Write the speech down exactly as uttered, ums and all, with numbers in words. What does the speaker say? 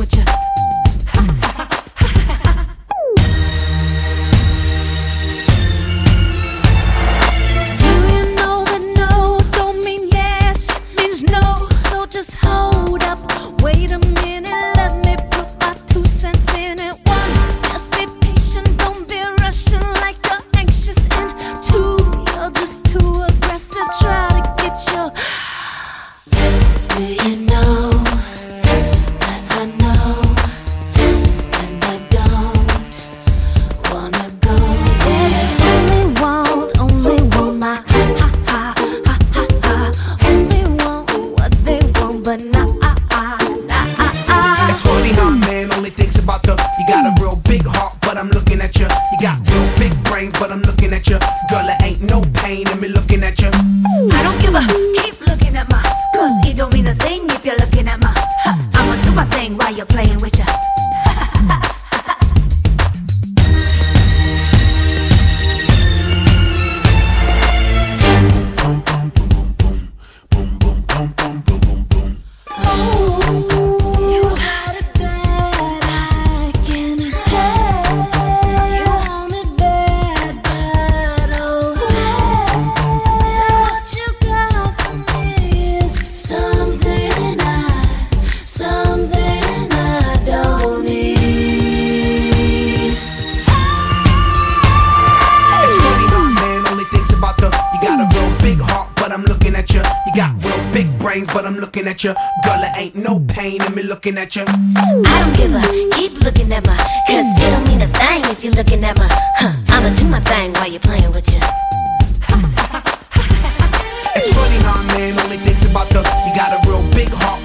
with you. Do you know that no don't mean yes, it means no. So just hold up, wait a minute, let me put my two cents in it. One, just be patient, don't be rushing like you're anxious. And two, you're just too aggressive, try to get your. Do you know that I know, and I don't wanna go there. Only want, only want my ha ha ha ha ha. Only want what they want, but not ah ah nah ah ah. It's funny how a man only thinks about the. You got a real big heart, but I'm looking at you. You got real big brains, but I'm looking at you. Girl, it ain't no pain in me looking at you. I don't give a. Keep looking at my. Cause it don't mean a thing if you're looking at my. Ha, I'ma do my thing while you're playing with ya. You got it bad, I can tell. You want it bad, bad, oh bad. What you got for me is something I, something I don't need. It's funny how a man only thinks about the. You got a real big heart, but I'm looking at you. You got real big brains, but I'm looking at you. Girl, it ain't no pain in me looking at you. I don't give a. Keep looking at my. Cause it don't mean a thing if you're looking at my. Huh, I'ma do my thing while you're playing with ya. It's funny how a man only thinks about the. You got a real big heart,